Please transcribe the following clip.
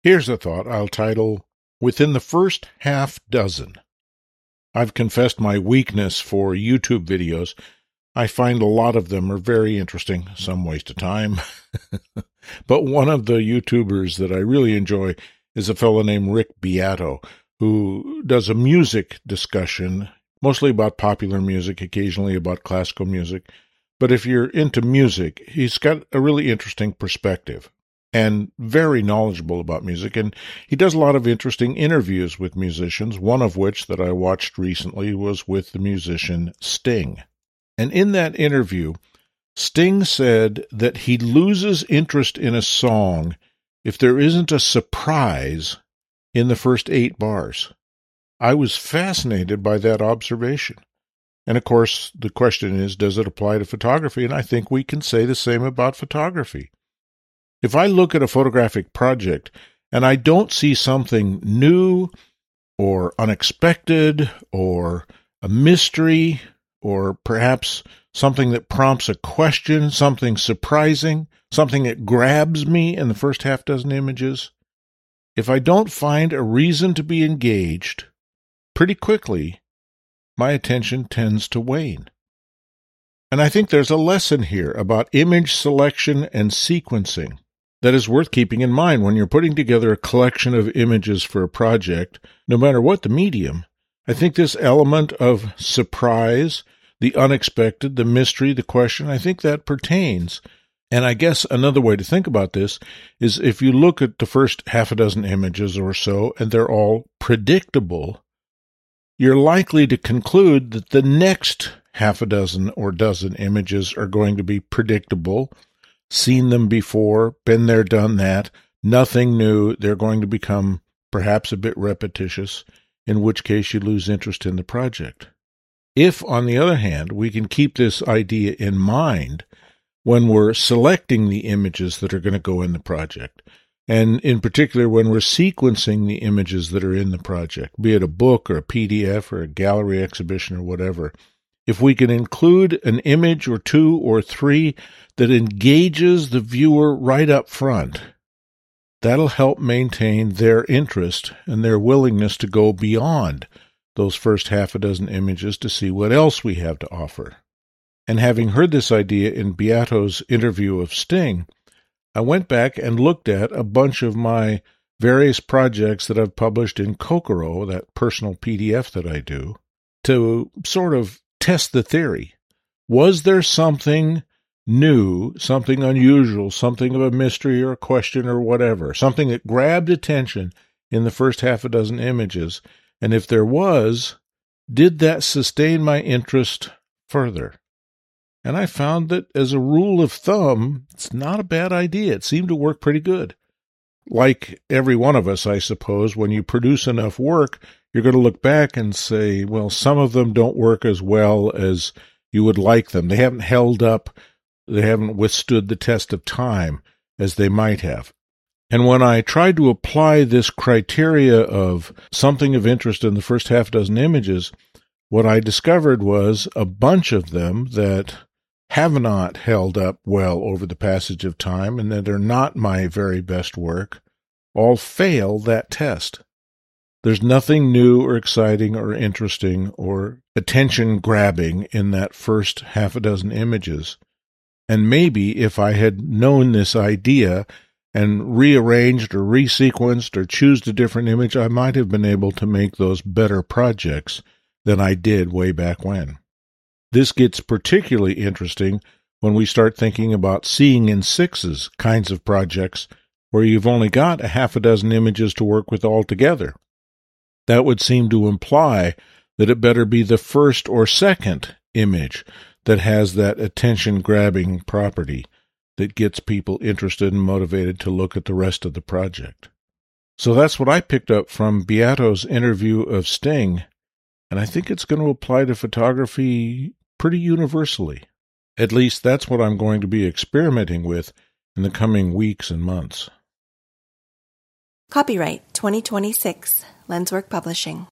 Here's a thought I'll title, Within the First Half Dozen. I've confessed my weakness for YouTube videos. I find a lot of them are very interesting, some waste of time. But one of the YouTubers that I really enjoy is a fellow named Rick Beato, who does a music discussion, mostly about popular music, occasionally about classical music. But if you're into music, he's got a really interesting perspective and very knowledgeable about music. And he does a lot of interesting interviews with musicians, one of which that I watched recently was with the musician Sting. And in that interview, Sting said that he loses interest in a song if there isn't a surprise in the first 8 bars. I was fascinated by that observation. And of course, the question is, does it apply to photography? And I think we can say the same about photography. If I look at a photographic project and I don't see something new or unexpected or a mystery or perhaps something that prompts a question, something surprising, something that grabs me in the first half dozen images, if I don't find a reason to be engaged, pretty quickly, my attention tends to wane. And I think there's a lesson here about image selection and sequencing that is worth keeping in mind when you're putting together a collection of images for a project, no matter what the medium. I think this element of surprise, the unexpected, the mystery, the question, I think that pertains. And I guess another way to think about this is if you look at the first half a dozen images or so, and they're all predictable, you're likely to conclude that the next half a dozen or dozen images are going to be predictable, seen them before, been there, done that, nothing new. They're going to become perhaps a bit repetitious, in which case you lose interest in the project. If, on the other hand, we can keep this idea in mind when we're selecting the images that are going to go in the project, and in particular when we're sequencing the images that are in the project, be it a book or a PDF or a gallery exhibition or whatever, if we can include an image or 2 or 3 that engages the viewer right up front, that'll help maintain their interest and their willingness to go beyond those first half a dozen images to see what else we have to offer. And having heard this idea in Beato's interview of Sting, I went back and looked at a bunch of my various projects that I've published in Kokoro, that personal PDF that I do, to sort of test the theory. Was there something new, something unusual, something of a mystery or a question or whatever, something that grabbed attention in the first half a dozen images? And if there was, did that sustain my interest further? And I found that as a rule of thumb, it's not a bad idea. It seemed to work pretty good. Like every one of us, I suppose, when you produce enough work, you're going to look back and say, well, some of them don't work as well as you would like them. They haven't held up. They haven't withstood the test of time as they might have. And when I tried to apply this criteria of something of interest in the first half dozen images, what I discovered was a bunch of them that have not held up well over the passage of time and that are not my very best work, all fail that test. There's nothing new or exciting or interesting or attention-grabbing in that first half a dozen images. And maybe if I had known this idea and rearranged or resequenced or choose a different image, I might have been able to make those better projects than I did way back when. This gets particularly interesting when we start thinking about seeing in sixes kinds of projects where you've only got a half a dozen images to work with altogether. That would seem to imply that it better be the first or second image that has that attention-grabbing property that gets people interested and motivated to look at the rest of the project. So that's what I picked up from Beato's interview of Sting, and I think it's going to apply to photography pretty universally. At least that's what I'm going to be experimenting with in the coming weeks and months. Copyright 2026, Lenswork Publishing.